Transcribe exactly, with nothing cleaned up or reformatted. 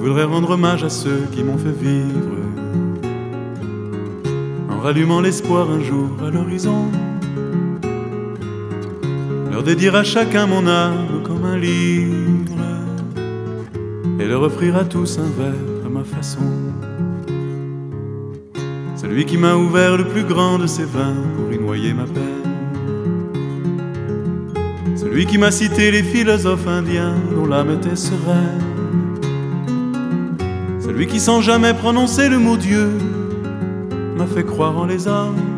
voudrais rendre hommage à ceux qui m'ont fait vivre, en rallumant l'espoir un jour à l'horizon, leur dédier à chacun mon âme comme un livre, et leur offrir à tous un verre à ma façon. Celui qui m'a ouvert le plus grand de ses vins pour y noyer ma peine, celui qui m'a cité les philosophes indiens dont l'âme était sereine, celui qui sans jamais prononcer le mot Dieu m'a fait croire en les hommes